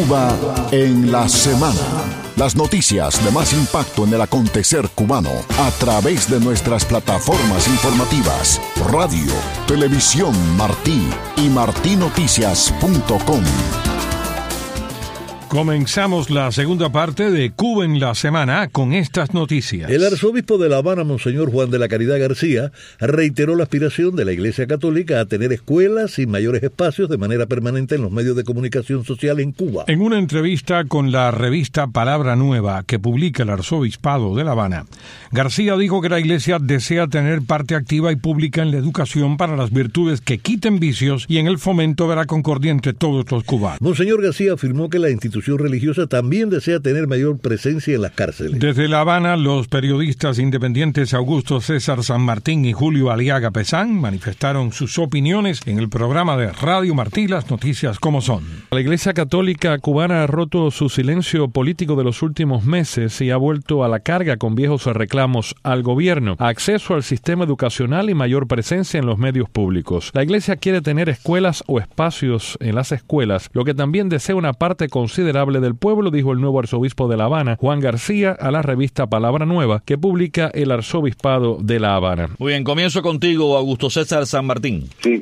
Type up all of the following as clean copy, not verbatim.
Cuba en la semana. Las noticias de más impacto en el acontecer cubano a través de nuestras plataformas informativas, radio, televisión Martí y martinoticias.com. Comenzamos la segunda parte de Cuba en la semana con estas noticias. El arzobispo de La Habana, Monseñor Juan de la Caridad García, reiteró la aspiración de la Iglesia Católica a tener escuelas y mayores espacios de manera permanente en los medios de comunicación social en Cuba. En una entrevista con la revista Palabra Nueva que publica el arzobispado de La Habana, García dijo que la Iglesia desea tener parte activa y pública en la educación para las virtudes que quiten vicios y en el fomento de la concordia entre todos los cubanos. Monseñor García afirmó que la institución religiosa también desea tener mayor presencia en las cárceles. Desde La Habana, los periodistas independientes Augusto César San Martín y Julio Aliaga Pesán manifestaron sus opiniones en el programa de Radio Martí, Las Noticias como Son. La Iglesia Católica cubana ha roto su silencio político de los últimos meses y ha vuelto a la carga con viejos reclamos al gobierno, acceso al sistema educacional y mayor presencia en los medios públicos. La Iglesia quiere tener escuelas o espacios en las escuelas, lo que también desea una parte considerable del pueblo, dijo el nuevo arzobispo de La Habana, Juan García, a la revista Palabra Nueva, que publica el arzobispado de La Habana. Muy bien, comienzo contigo, Augusto César San Martín. Sí,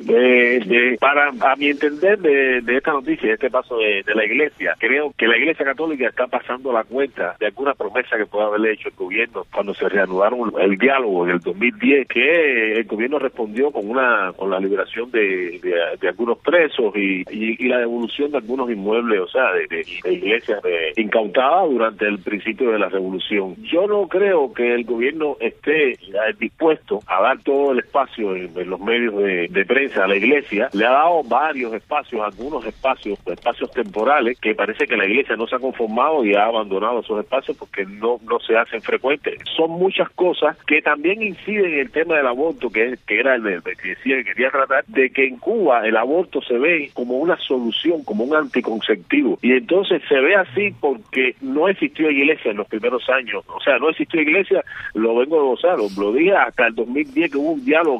a mi entender de esta noticia, de este paso de la Iglesia, creo que la Iglesia Católica está pasando la cuenta de alguna promesa que pueda haberle hecho el gobierno cuando se reanudaron el diálogo en el 2010, que el gobierno respondió con la liberación de algunos presos y la devolución de algunos inmuebles, o sea, de iglesias incautadas durante el principio de la revolución. Yo no creo que el gobierno esté dispuesto a dar todo el espacio en los medios de prensa a la iglesia. Le ha dado varios espacios, algunos espacios temporales, que parece que la iglesia no se ha conformado y ha abandonado esos espacios porque no se hacen frecuentes. Son muchas cosas que también inciden en el tema del aborto, que era el que decía que quería tratar, de que en Cuba el aborto se ve como una solución, como un anticonceptivo, y entonces se ve así porque no existió iglesia en los primeros años. O sea, no existió iglesia, lo dije hasta el 2010 que hubo un diálogo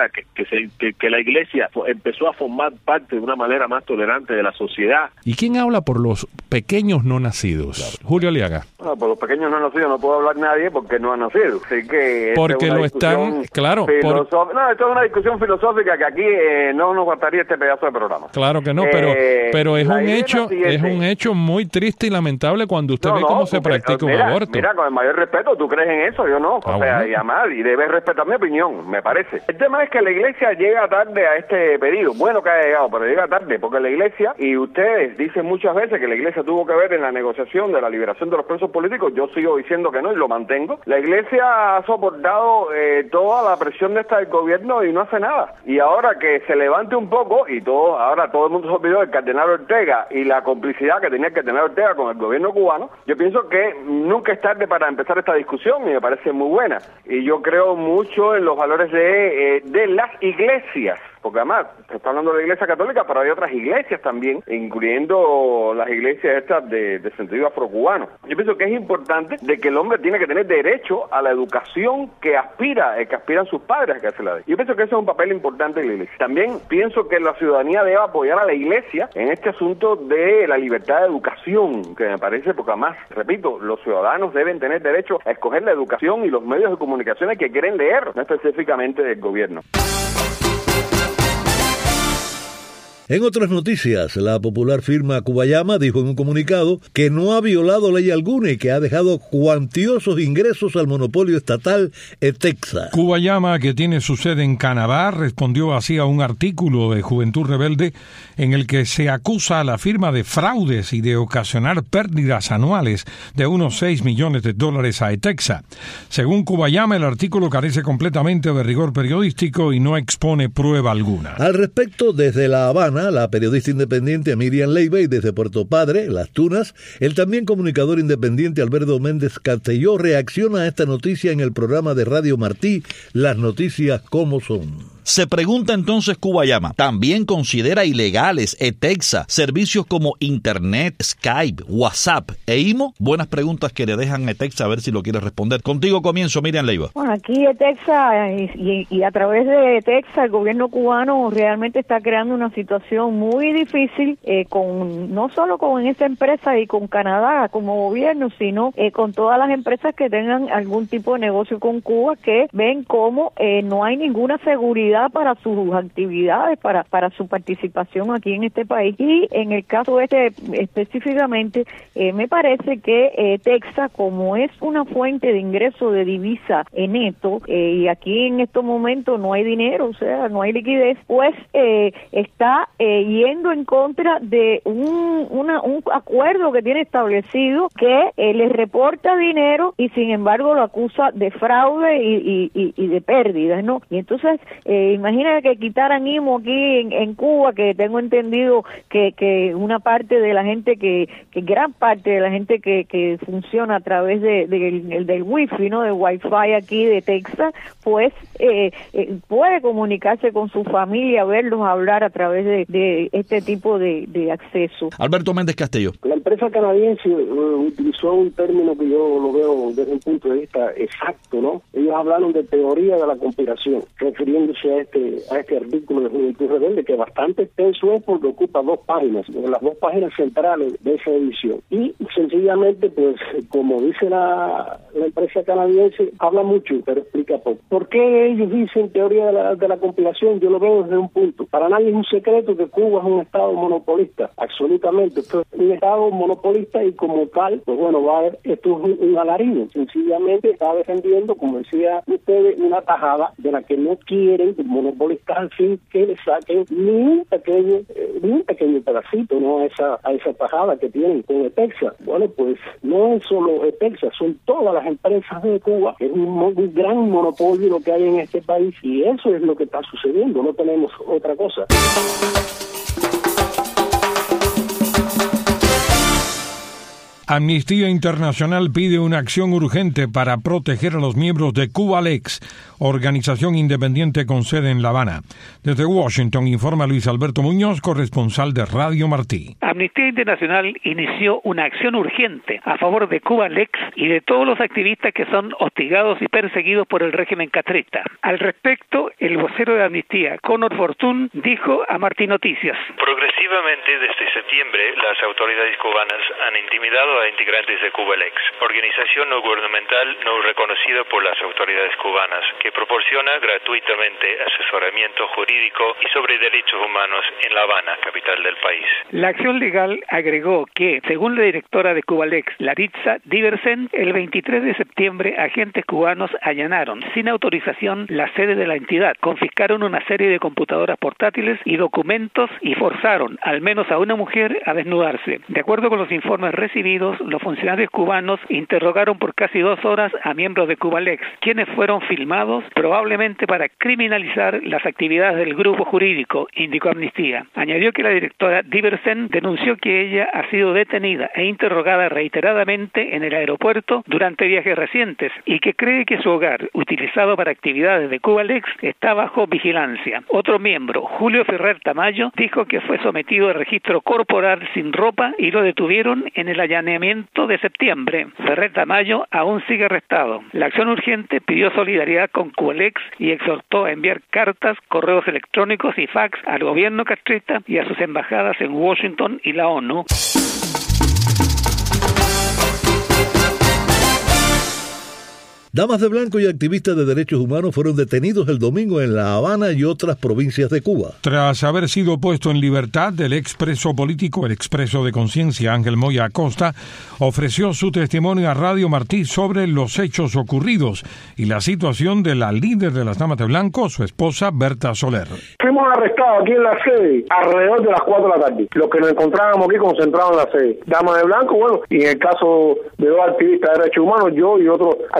que la iglesia empezó a formar parte de una manera más tolerante de la sociedad. ¿Y quién habla por los pequeños no nacidos? Claro. Julio Aliaga. Bueno, por los pequeños no nacidos no puedo hablar nadie porque no han nacido. Así que porque lo están, claro. No, esto es una discusión filosófica que aquí no nos bastaría este pedazo de programa. Claro que no, pero es un hecho muy triste y lamentable cuando usted ve cómo se practica un aborto. Mira, con el mayor respeto, tú crees en eso, yo no. Bueno. Y además, y debes respetar mi opinión, me parece. El tema es que la iglesia llega tarde a este pedido. Bueno que haya llegado, pero llega tarde, porque la iglesia, y ustedes dicen muchas veces que la iglesia tuvo que ver en la negociación de la liberación de los presos políticos, yo sigo diciendo que no y lo mantengo. La iglesia ha soportado toda la presión de esta del gobierno y no hace nada. Y ahora que se levante un poco, ahora todo el mundo se olvidó del cardenal Ortega y la complicidad que tenía el cardenal Ortega con el gobierno cubano, yo pienso que nunca es tarde para empezar esta discusión y me parece muy buena. Y yo creo mucho en los valores de las iglesias, porque además se está hablando de la Iglesia Católica, pero hay otras iglesias también, incluyendo las iglesias estas de sentido afrocubano. Yo pienso que es importante de que el hombre tiene que tener derecho a la educación que aspiran sus padres a que se la dé. Yo pienso que ese es un papel importante de la iglesia. También pienso que la ciudadanía debe apoyar a la iglesia en este asunto de la libertad de educación, que me parece, porque además, repito, los ciudadanos deben tener derecho a escoger la educación y los medios de comunicaciones que quieren leer, no específicamente del gobierno. En otras noticias, la popular firma Cubayama dijo en un comunicado que no ha violado ley alguna y que ha dejado cuantiosos ingresos al monopolio estatal Etexa. Cubayama, que tiene su sede en Canadá, respondió así a un artículo de Juventud Rebelde en el que se acusa a la firma de fraudes y de ocasionar pérdidas anuales de unos $6 millones a Etexa. Según Cubayama, el artículo carece completamente de rigor periodístico y no expone prueba alguna. Al respecto, desde La Habana, la periodista independiente Miriam Leiva, y desde Puerto Padre, Las Tunas, el también comunicador independiente Alberto Méndez Castelló reacciona a esta noticia en el programa de Radio Martí, Las Noticias como Son. Se pregunta entonces Cubayama, ¿también considera ilegales ETEXA servicios como Internet, Skype, WhatsApp e IMO? Buenas preguntas que le dejan a ETEXA, a ver si lo quiere responder. Contigo comienzo, Miriam Leiva. Bueno, aquí ETEXA y a través de ETEXA el gobierno cubano realmente está creando una situación muy difícil no solo con esa empresa y con Canadá como gobierno, sino con todas las empresas que tengan algún tipo de negocio con Cuba, que ven cómo no hay ninguna seguridad para sus actividades, para su participación aquí en este país. Y en el caso específicamente, me parece que ETEXA, como es una fuente de ingreso de divisa neto, y aquí en estos momentos no hay dinero, o sea, no hay liquidez, pues está yendo en contra de un acuerdo que tiene establecido que les reporta dinero y sin embargo lo acusa de fraude y de pérdidas, ¿no? Y entonces, imagínate que quitaran IMO aquí en Cuba, que tengo entendido que una parte de la gente que gran parte de la gente que funciona a través del wifi, ¿no? Del wifi aquí de Texas, pues puede comunicarse con su familia, verlos hablar a través de este tipo de acceso. Alberto Méndez Castillo. La empresa canadiense utilizó un término que yo lo veo desde un punto de vista exacto, ¿no? Ellos hablaron de teoría de la conspiración, refiriéndose a este artículo de Juventud Rebelde, que bastante extenso es porque ocupa 2 páginas, las 2 páginas centrales de esa edición. Y sencillamente, pues, como dice la empresa canadiense, habla mucho, pero explica poco. ¿Por qué ellos dicen teoría de la conspiración? Yo lo veo desde un punto. Para nadie es un secreto que Cuba es un estado monopolista, absolutamente. Esto es un estado monopolista y como tal, pues bueno, esto es un alarido. Sencillamente está defendiendo, como decía ustedes, una tajada de la que no quieren los monopolistas al fin que le saquen ni un pequeño pedacito, ¿no? a esa tajada que tienen con ETEXA. Bueno, pues no es solo ETEXA, son todas las empresas de Cuba. Es un gran monopolio lo que hay en este país y eso es lo que está sucediendo, no tenemos otra cosa. Amnistía Internacional pide una acción urgente para proteger a los miembros de Cubalex, organización independiente con sede en La Habana. Desde Washington informa Luis Alberto Muñoz, corresponsal de Radio Martí. Amnistía Internacional inició una acción urgente a favor de Cubalex y de todos los activistas que son hostigados y perseguidos por el régimen castrista. Al respecto, el vocero de Amnistía, Conor Fortune, dijo a Martí Noticias: Progresivamente, desde septiembre, las autoridades cubanas han intimidado a integrantes de Cubalex, organización no gubernamental no reconocida por las autoridades cubanas, que proporciona gratuitamente asesoramiento jurídico y sobre derechos humanos en La Habana, capital del país. La acción legal agregó que, según la directora de Cubalex, Laritza Diversen, el 23 de septiembre agentes cubanos allanaron sin autorización la sede de la entidad, confiscaron una serie de computadoras portátiles y documentos y forzaron al menos a una mujer a desnudarse. De acuerdo con los informes recibidos, los funcionarios cubanos interrogaron por casi 2 horas a miembros de Cubalex, quienes fueron filmados probablemente para criminalizar las actividades del grupo jurídico, indicó Amnistía. Añadió que la directora Diversen denunció que ella ha sido detenida e interrogada reiteradamente en el aeropuerto durante viajes recientes y que cree que su hogar, utilizado para actividades de Cubalex, está bajo vigilancia. Otro miembro, Julio Ferrer Tamayo, dijo que fue sometido a registro corporal sin ropa y lo detuvieron en el allanamiento de septiembre. Ferrer Tamayo aún sigue arrestado. La acción urgente pidió solidaridad con Cubalex y exhortó a enviar cartas, correos electrónicos y fax al gobierno castrista y a sus embajadas en Washington y la ONU. Damas de blanco y activistas de derechos humanos fueron detenidos el domingo en La Habana y otras provincias de Cuba. Tras haber sido puesto en libertad, el expreso político, el expreso de conciencia Ángel Moya Acosta, ofreció su testimonio a Radio Martí sobre los hechos ocurridos y la situación de la líder de las Damas de Blanco, su esposa Berta Soler. Fuimos arrestados aquí en la sede alrededor de las 4 de la tarde. Los que nos encontrábamos aquí concentrados en la sede. Damas de Blanco, bueno, y en el caso de 2 activistas de derechos humanos, yo y otros activistas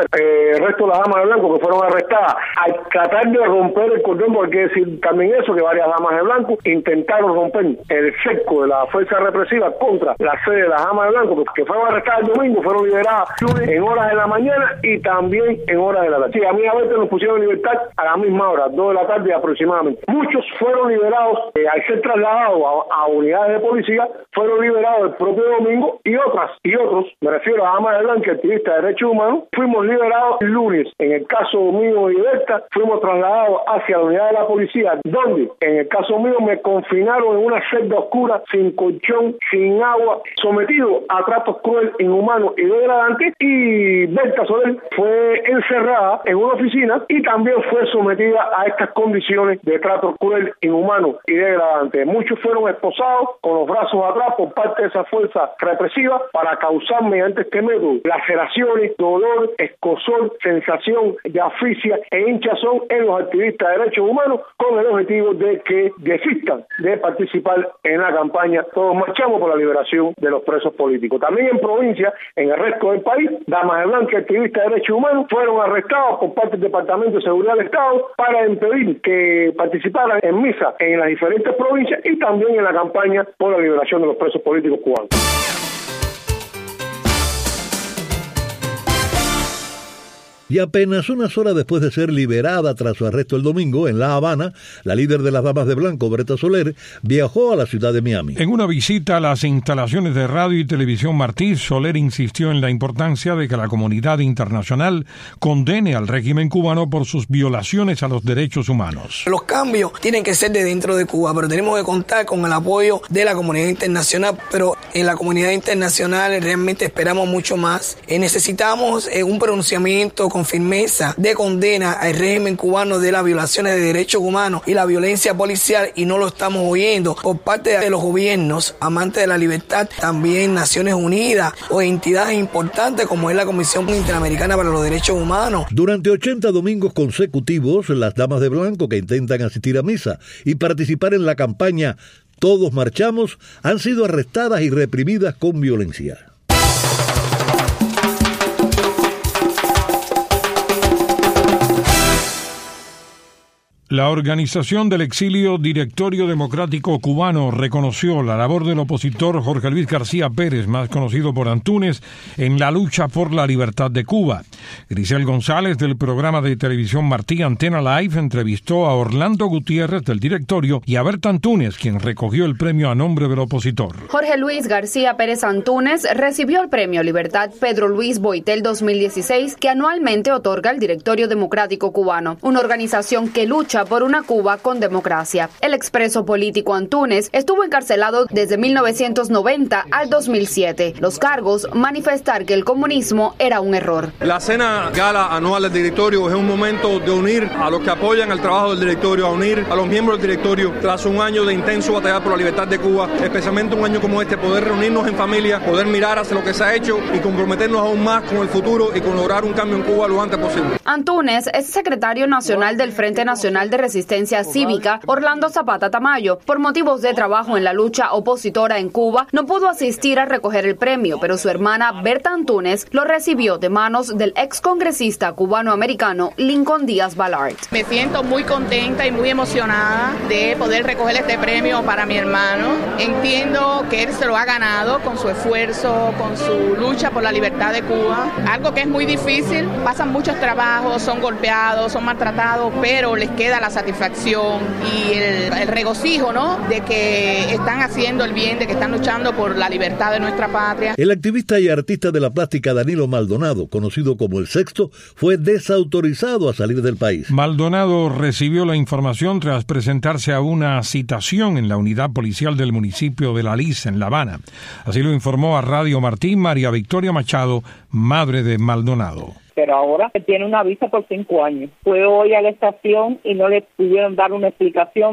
el resto de las damas de blanco que fueron arrestadas, al tratar de romper el cordón, porque hay que decir también eso, que varias damas de blanco intentaron romper el cerco de la fuerza represiva contra la sede de las damas de blanco, que fueron arrestadas el domingo, fueron liberadas lunes en horas de la mañana y también en horas de la tarde. Sí, a mí a veces nos pusieron en libertad a la misma hora, 2 de la tarde aproximadamente. Muchos fueron liberados al ser trasladados a unidades de policía, fueron liberados el propio domingo, y otros, me refiero a damas de blanco, activistas de derechos humanos, fuimos liberados el lunes. En el caso mío y Berta, fuimos trasladados hacia la unidad de la policía, donde en el caso mío me confinaron en una celda oscura, sin colchón, sin agua, sometido a tratos crueles, inhumanos y degradantes, y Berta Soler fue encerrada en una oficina y también fue sometida a estas condiciones de trato cruel, inhumano y degradante. Muchos fueron esposados con los brazos atrás por parte de esa fuerza represiva para causar mediante este método laceraciones, dolor, escozor, sensación de asfixia e hinchazón en los activistas de derechos humanos, con el objetivo de que desistan de participar en la campaña Todos Marchamos por la Liberación de los Presos Políticos. También en provincia, en el resto del país, damas de blanco y activistas de derechos humanos fueron arrestados por parte del Departamento de Seguridad del Estado para impedir que participaran en misa en las diferentes provincias y también en la campaña por la liberación de los presos políticos cubanos. Y apenas unas horas después de ser liberada tras su arresto el domingo en La Habana, la líder de las Damas de Blanco, Berta Soler, viajó a la ciudad de Miami. En una visita a las instalaciones de radio y televisión Martí, Soler insistió en la importancia de que la comunidad internacional condene al régimen cubano por sus violaciones a los derechos humanos. Los cambios tienen que ser de dentro de Cuba, pero tenemos que contar con el apoyo de la comunidad internacional, pero en la comunidad internacional realmente esperamos mucho más. Necesitamos un pronunciamiento con firmeza de condena al régimen cubano de las violaciones de derechos humanos y la violencia policial, y no lo estamos oyendo por parte de los gobiernos amantes de la libertad, también Naciones Unidas o entidades importantes como es la Comisión Interamericana para los Derechos Humanos. Durante 80 domingos consecutivos, las Damas de Blanco que intentan asistir a misa y participar en la campaña Todos Marchamos han sido arrestadas y reprimidas con violencia. La Organización del Exilio Directorio Democrático Cubano reconoció la labor del opositor Jorge Luis García Pérez, más conocido por Antunes, en la lucha por la libertad de Cuba. Grisel González, del programa de televisión Martí Antena Live, entrevistó a Orlando Gutiérrez, del directorio, y a Berta Antunes, quien recogió el premio a nombre del opositor. Jorge Luis García Pérez Antunes recibió el premio Libertad Pedro Luis Boitel 2016, que anualmente otorga el Directorio Democrático Cubano, una organización que lucha por una Cuba con democracia. El expreso político Antunes estuvo encarcelado desde 1990 al 2007. Los cargos: manifestar que el comunismo era un error. La cena gala anual del directorio es un momento de unir a los que apoyan el trabajo del directorio, a unir a los miembros del directorio tras un año de intenso batallar por la libertad de Cuba, especialmente un año como este, poder reunirnos en familia, poder mirar hacia lo que se ha hecho y comprometernos aún más con el futuro y con lograr un cambio en Cuba lo antes posible. Antunes es secretario nacional del Frente Nacional de Resistencia Cívica, Orlando Zapata Tamayo. Por motivos de trabajo en la lucha opositora en Cuba, no pudo asistir a recoger el premio, pero su hermana Berta Antunes lo recibió de manos del excongresista cubano-americano Lincoln Díaz Ballard. Me siento muy contenta y muy emocionada de poder recoger este premio para mi hermano. Entiendo que él se lo ha ganado con su esfuerzo, con su lucha por la libertad de Cuba, algo que es muy difícil. Pasan muchos trabajos, son golpeados, son maltratados, pero les queda la satisfacción y el regocijo, ¿no?, de que están haciendo el bien, de que están luchando por la libertad de nuestra patria. El activista y artista de la plástica Danilo Maldonado, conocido como El Sexto, fue desautorizado a salir del país. Maldonado recibió la información tras presentarse a una citación en la unidad policial del municipio de La Liz, en La Habana. Así lo informó a Radio Martí María Victoria Machado, madre de Maldonado. Pero ahora tiene una visa por 5 años. Fue hoy a la estación y no le pudieron dar una explicación de qué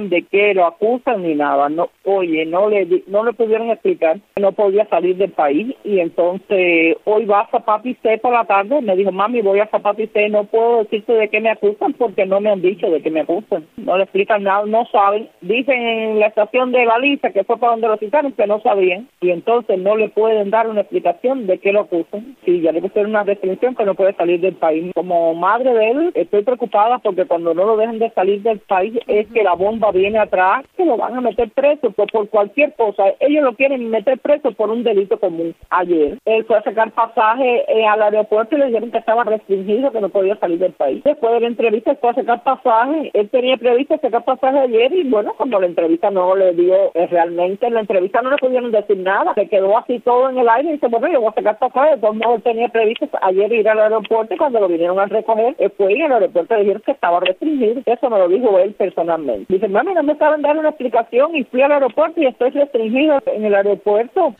qué lo acusan ni nada. No, oye, no le pudieron explicar que no podía salir del país, y entonces hoy va a Zapatiste por la tarde. Me dijo, mami, voy a Zapatiste, no puedo decirte de qué me acusan porque no me han dicho de qué me acusan. No le explican nada, no saben. Dicen en la estación de Baliza, que fue para donde lo citaron, que no sabían, y entonces no le pueden dar una explicación de qué lo acusan. Sí, ya le pusieron una restricción que no puede salir del país. Como madre de él, estoy preocupada porque cuando no lo dejan de salir del país es que la bomba viene atrás, que lo van a meter preso por cualquier cosa. Ellos lo quieren meter preso por un delito común. Ayer él fue a sacar pasaje al aeropuerto y le dijeron que estaba restringido, que no podía salir del país. Después de la entrevista él fue a sacar pasaje. Él tenía previsto sacar pasaje ayer, y bueno, como la entrevista no le dio, realmente en la entrevista no le pudieron decir nada, se quedó así todo en el aire y dice, bueno, yo voy a sacar pasaje. De todos modos él tenía previsto ayer ir al aeropuerto, y cuando lo vinieron a recoger, fue y en el aeropuerto le dijeron que estaba restringido. Eso me lo dijo él personalmente. Dice, mami, no me saben dar una explicación y fui al aeropuerto y estoy restringido en el aeropuerto.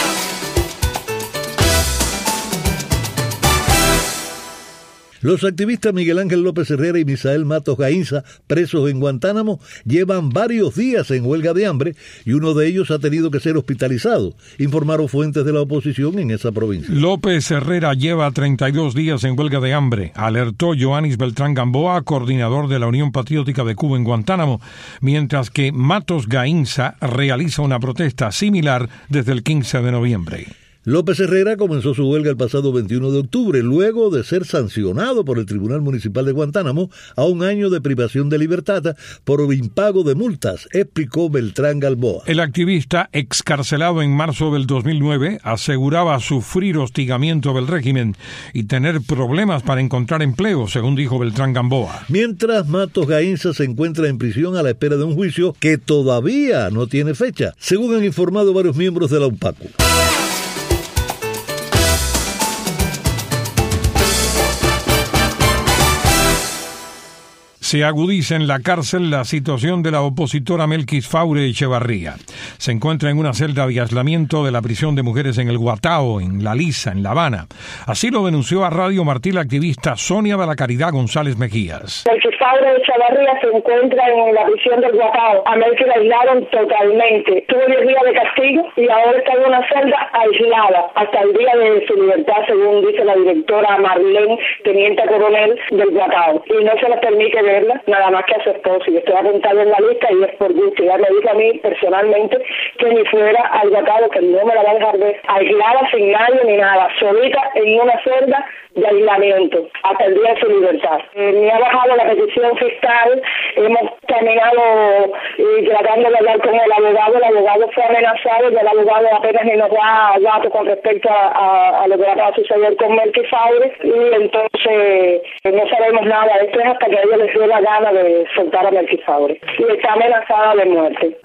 Los activistas Miguel Ángel López Herrera y Misael Matos Gainza, presos en Guantánamo, llevan varios días en huelga de hambre y uno de ellos ha tenido que ser hospitalizado, informaron fuentes de la oposición en esa provincia. López Herrera lleva 32 días en huelga de hambre, alertó Joanis Beltrán Gamboa, coordinador de la Unión Patriótica de Cuba en Guantánamo, mientras que Matos Gainza realiza una protesta similar desde el 15 de noviembre. López Herrera comenzó su huelga el pasado 21 de octubre, luego de ser sancionado por el Tribunal Municipal de Guantánamo a 1 año de privación de libertad por impago de multas, explicó Beltrán Gamboa. El activista, excarcelado en marzo del 2009, aseguraba sufrir hostigamiento del régimen y tener problemas para encontrar empleo, según dijo Beltrán Gamboa. Mientras Matos Gainza se encuentra en prisión a la espera de un juicio que todavía no tiene fecha, según han informado varios miembros de la UNPACU. Se agudiza en la cárcel la situación de la opositora Melquis Faure Echevarría. Se encuentra en una celda de aislamiento de la prisión de mujeres en el Guatao, en La Lisa, en La Habana. Así lo denunció a Radio Martí la activista Sonia de la Caridad González Mejías. Melquis Faure Echevarría se encuentra en la prisión del Guatao. A Melquis la aislaron totalmente. Tuvo 10 días de castigo y ahora está en una celda aislada hasta el día de su libertad, según dice la directora Marlene, teniente coronel del Guatao. Y no se les permite ver nada más que a su esposo, y estoy apuntado en la lista y es por gusto. Ya me dijo a mí personalmente que ni fuera al Guatao, que no me la va a dejar ver aislada, sin nadie ni nada, solita en una celda de aislamiento hasta el día de su libertad. Me ha bajado la petición fiscal, hemos caminado tratando de hablar con el abogado fue amenazado y el abogado apenas nos da datos con respecto a lo que va a suceder con Melquis Faure, y entonces no sabemos nada. Esto es hasta que a ellos les dé la gana de soltar a Melquis Faure, y está amenazada de muerte.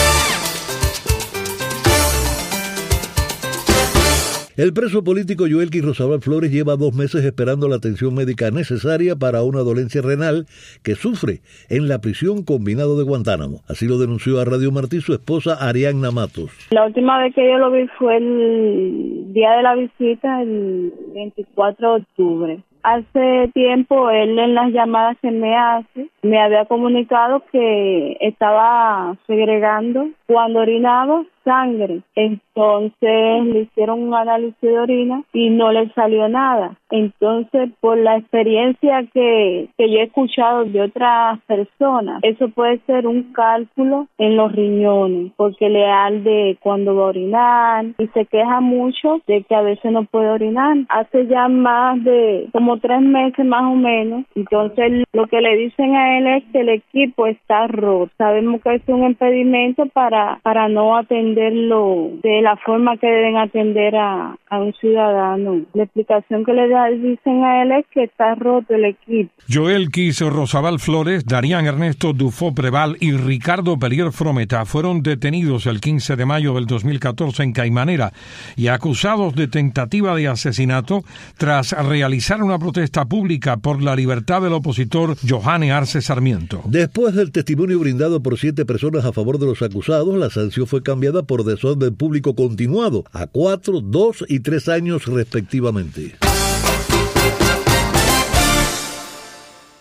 El preso político Joelkis Rosabal Flores lleva 2 meses esperando la atención médica necesaria para una dolencia renal que sufre en la prisión combinado de Guantánamo. Así lo denunció a Radio Martí su esposa Arianna Matos. La última vez que yo lo vi fue el día de la visita, el 24 de octubre. Hace tiempo él, en las llamadas que me hace, me había comunicado que estaba segregando cuando orinaba sangre. Entonces le hicieron un análisis de orina y no le salió nada. Entonces, por la experiencia que yo he escuchado de otras personas, eso puede ser un cálculo en los riñones, porque le arde cuando va a orinar y se queja mucho de que a veces no puede orinar. Hace ya más de como 3 meses más o menos. Entonces, lo que le dicen a él es que el equipo está roto. Sabemos que es un impedimento para no atenderlo de la forma que deben atender a un ciudadano. La explicación que le dicen a él es que está roto el equipo. Joelkis Rosabal Flores, Darían Ernesto Dufo Preval y Ricardo Pelier Frometa fueron detenidos el 15 de mayo del 2014 en Caimanera y acusados de tentativa de asesinato tras realizar una protesta pública por la libertad del opositor Johanne Arce Sarmiento. Después del testimonio brindado por 7 personas a favor de los acusados, la sanción fue cambiada por desorden público continuado a 4, 2 y 3 años respectivamente.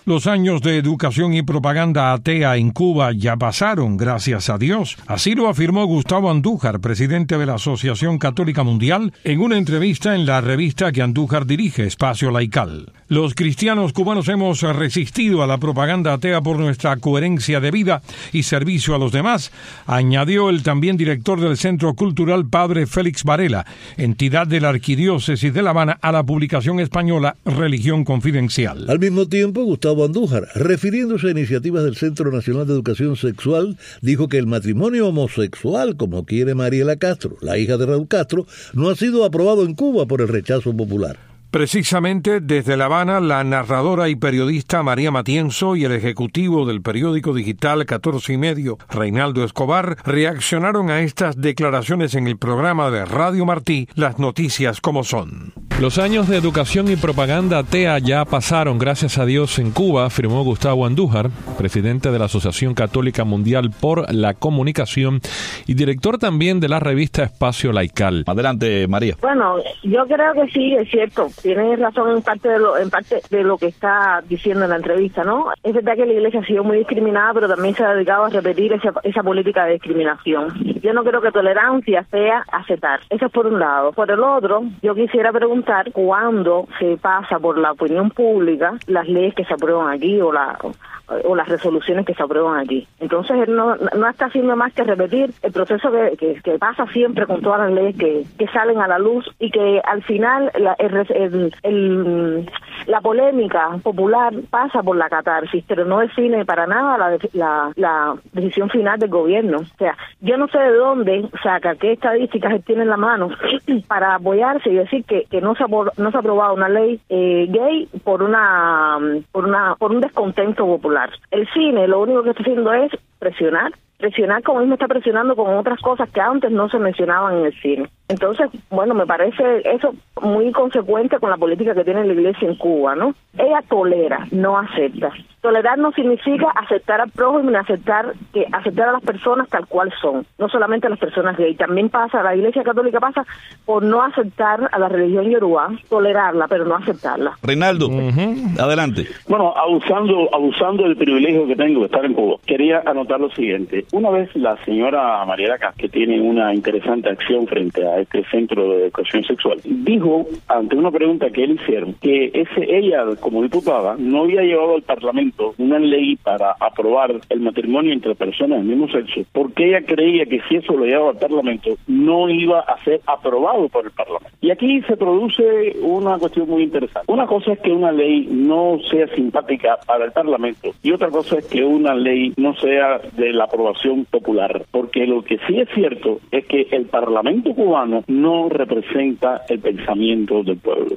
Los años de educación y propaganda atea en Cuba ya pasaron, gracias a Dios. Así lo afirmó Gustavo Andújar, presidente de la Asociación Católica Mundial, en una entrevista en la revista que Andújar dirige, Espacio Laical. Los cristianos cubanos hemos resistido a la propaganda atea por nuestra coherencia de vida y servicio a los demás, añadió el también director del Centro Cultural Padre Félix Varela, entidad de la Arquidiócesis de La Habana, a la publicación española Religión Confidencial. Al mismo tiempo, Gustavo Andújar, refiriéndose a iniciativas del Centro Nacional de Educación Sexual, dijo que el matrimonio homosexual, como quiere Mariela Castro, la hija de Raúl Castro, no ha sido aprobado en Cuba por el rechazo popular. Precisamente desde La Habana, la narradora y periodista María Matienzo y el ejecutivo del periódico digital 14 y medio, Reinaldo Escobar, reaccionaron a estas declaraciones en el programa de Radio Martí, Las Noticias como Son. Los años de educación y propaganda atea ya pasaron, gracias a Dios, en Cuba, afirmó Gustavo Andújar, presidente de la Asociación Católica Mundial por la Comunicación y director también de la revista Espacio Laical. Adelante, María. Bueno, yo creo que sí, es cierto. Tienes razón en parte de lo que está diciendo en la entrevista, ¿no? Es verdad que la Iglesia ha sido muy discriminada, pero también se ha dedicado a repetir esa política de discriminación. Yo no creo que tolerancia sea aceptar. Eso es por un lado. Por el otro, yo quisiera preguntar cuándo se pasa por la opinión pública las leyes que se aprueban aquí o las resoluciones que se aprueban aquí. Entonces él no está haciendo más que repetir el proceso que pasa siempre con todas las leyes que salen a la luz y que al final la polémica popular pasa por la catarsis, pero no define para nada la decisión final del gobierno. O sea, yo no sé de dónde saca, qué estadísticas él tiene en la mano para apoyarse y decir que no se ha aprobado una ley gay por un descontento popular. El cine lo único que está haciendo es presionar como mismo está presionando con otras cosas que antes no se mencionaban en el cine. Entonces, bueno, me parece eso muy consecuente con la política que tiene la Iglesia en Cuba, ¿no? Ella tolera, no acepta. Tolerar no significa aceptar al prójimo, ni aceptar a las personas tal cual son, no solamente a las personas gay. También la Iglesia Católica pasa por no aceptar a la religión yoruba, tolerarla, pero no aceptarla. Reinaldo, adelante. Bueno, abusando del privilegio que tengo de estar en Cuba, quería anotar lo siguiente. Una vez la señora Mariela Castro, que tiene una interesante acción frente a este centro de educación sexual, dijo, ante una pregunta que le hicieron, que ella, como diputada, no había llevado al Parlamento una ley para aprobar el matrimonio entre personas del mismo sexo, porque ella creía que si eso lo llevaba al Parlamento, no iba a ser aprobado por el Parlamento. Y aquí se produce una cuestión muy interesante. Una cosa es que una ley no sea simpática para el Parlamento, y otra cosa es que una ley no sea de la aprobación popular, porque lo que sí es cierto es que el Parlamento cubano no representa el pensamiento del pueblo.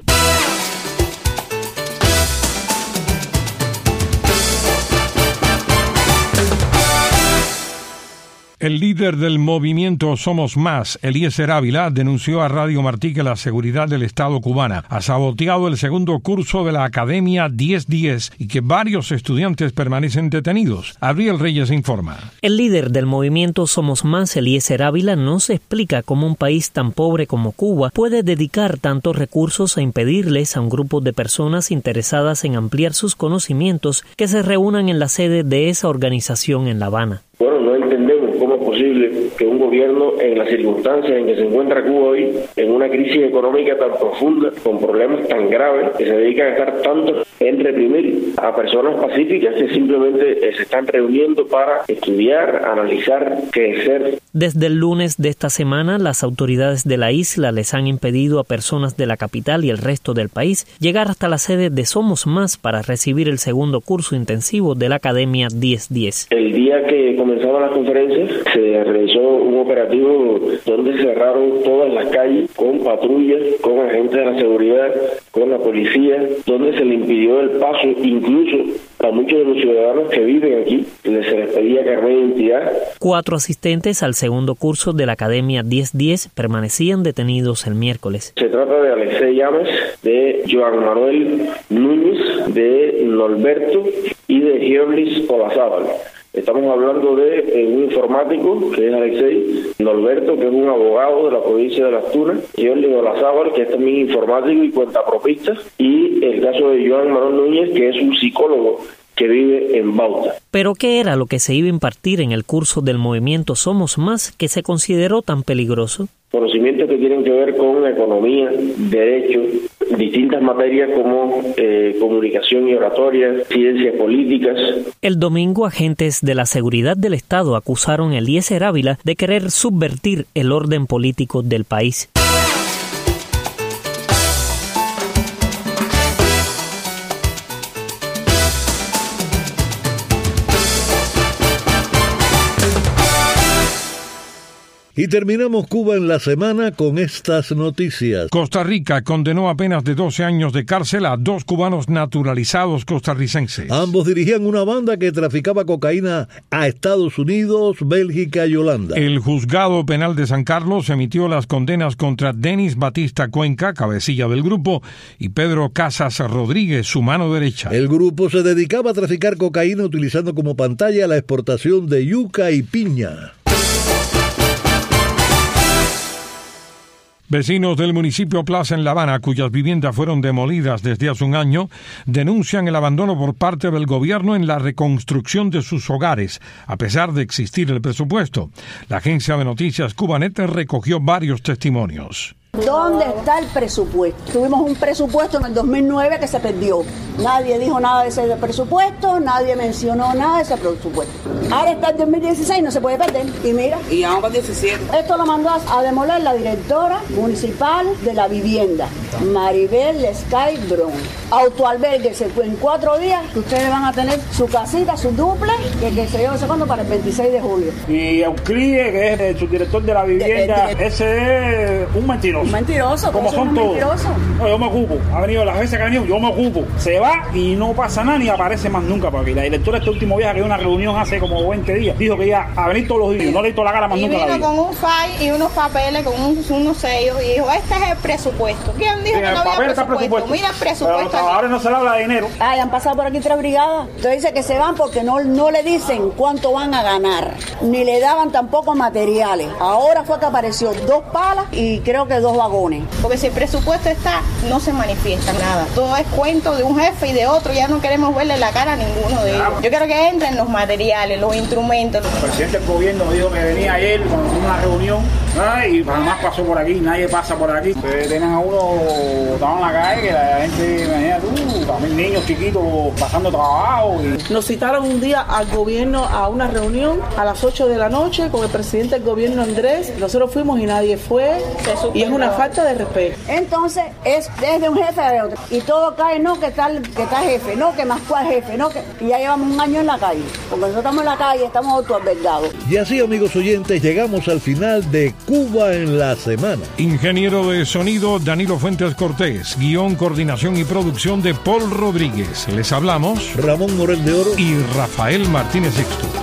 El líder del movimiento Somos Más, Eliezer Ávila, denunció a Radio Martí que la seguridad del Estado cubana ha saboteado el segundo curso de la Academia 1010 y que varios estudiantes permanecen detenidos. Abriel Reyes informa. El líder del movimiento Somos Más, Eliezer Ávila, no se explica cómo un país tan pobre como Cuba puede dedicar tantos recursos a impedirles a un grupo de personas interesadas en ampliar sus conocimientos que se reúnan en la sede de esa organización en La Habana. Bueno, no entendemos cómo es posible que un gobierno, en las circunstancias en que se encuentra Cuba hoy, en una crisis económica tan profunda, con problemas tan graves, que se dedica a gastar tanto en reprimir a personas pacíficas que simplemente se están reuniendo para estudiar, analizar, crecer. Desde el lunes de esta semana, las autoridades de la isla les han impedido a personas de la capital y el resto del país llegar hasta la sede de Somos Más para recibir el segundo curso intensivo de la Academia 1010. El día que comenzaban las conferencias, se realizó un operativo donde cerraron todas las calles con patrullas, con agentes de la seguridad, con la policía, donde se le impidió el paso incluso a muchos de los ciudadanos que viven aquí, se les pedía carnet de identidad. 4 asistentes al segundo curso de la Academia 1010 permanecían detenidos el miércoles. Se trata de Alexei Llamas, de Joan Manuel Núñez, de Norberto y de Gioblis Olazábal. Estamos hablando de un informático, que es Alexei, Norberto, que es un abogado de la provincia de Las Tunas, y Jordi Olazábal, que es también informático y cuentapropista, y el caso de Joan Manuel Núñez, que es un psicólogo que vive en Bauta. ¿Pero qué era lo que se iba a impartir en el curso del movimiento Somos Más que se consideró tan peligroso? Conocimientos que tienen que ver con economía, derecho, distintas materias como comunicación y oratoria, ciencias políticas. El domingo, agentes de la seguridad del Estado acusaron a Eliezer Ávila de querer subvertir el orden político del país. Y terminamos Cuba en la semana con estas noticias. Costa Rica condenó a penas de 12 años de cárcel a 2 cubanos naturalizados costarricenses. Ambos dirigían una banda que traficaba cocaína a Estados Unidos, Bélgica y Holanda. El juzgado penal de San Carlos emitió las condenas contra Denis Batista Cuenca, cabecilla del grupo, y Pedro Casas Rodríguez, su mano derecha. El grupo se dedicaba a traficar cocaína utilizando como pantalla la exportación de yuca y piña. Vecinos del municipio Plaza en La Habana, cuyas viviendas fueron demolidas desde hace un año, denuncian el abandono por parte del gobierno en la reconstrucción de sus hogares, a pesar de existir el presupuesto. La agencia de noticias Cubanet recogió varios testimonios. ¿Dónde está el presupuesto? Tuvimos un presupuesto en el 2009 que se perdió. Nadie dijo nada de ese presupuesto, nadie mencionó nada de ese presupuesto. Ahora está el 2016, no se puede perder. Y mira. Y vamos para el 17. Esto lo mandó a demoler la directora municipal de la vivienda, Maribel Sky Brown. Autoalbergues en 4 días que ustedes van a tener su casita, su duple, que se lleva cuando para el 26 de julio. Y Euclide, que es el subdirector de la vivienda, ese es un mentiroso. Un mentiroso, como son todos. No, yo me ocupo. Ha venido las veces que ha venido, yo me ocupo. Se va y no pasa nada ni aparece más nunca. Porque la directora este último viaje, que dio una reunión hace como 20 días, dijo que iba a venir todos los días. No le hizo la cara más y nunca. Y vino con un file y unos papeles, con unos sellos y dijo, este es el presupuesto. ¿Quién dijo que no había presupuesto? Mira el presupuesto. Pero los trabajadores no se le habla de dinero. Ay, han pasado por aquí 3 brigadas. Entonces dice que se van porque no le dicen cuánto van a ganar. Ni le daban tampoco materiales. Ahora fue que apareció 2 palas y creo que 2 vagones. Porque si el presupuesto está, no se manifiesta nada. Todo es cuento de un jefe y de otro. Ya no queremos verle la cara a ninguno de ellos. Yo quiero que entren los materiales, los instrumentos. El presidente del gobierno me dijo que venía ayer con una reunión y jamás pasó por aquí, nadie pasa por aquí. Ustedes tienen a uno botado en la calle, que la gente, imagínate también niños chiquitos pasando trabajo. Nos citaron un día al gobierno a una reunión a las 8 de la noche con el presidente del gobierno Andrés. Nosotros fuimos y nadie fue. Y es una falta de respeto. Entonces es desde un jefe a otro y todo cae, no que está jefe, no que más cual jefe, no que, y ya llevamos un año en la calle, porque nosotros estamos en la calle, estamos autoalbergados. Y así, amigos oyentes, llegamos al final de Cuba en la semana. Ingeniero de sonido Danilo Fuentes Cortés, guión, coordinación y producción de Paul Rodríguez. Les hablamos Ramón Morel de Oro y Rafael Martínez Sixto.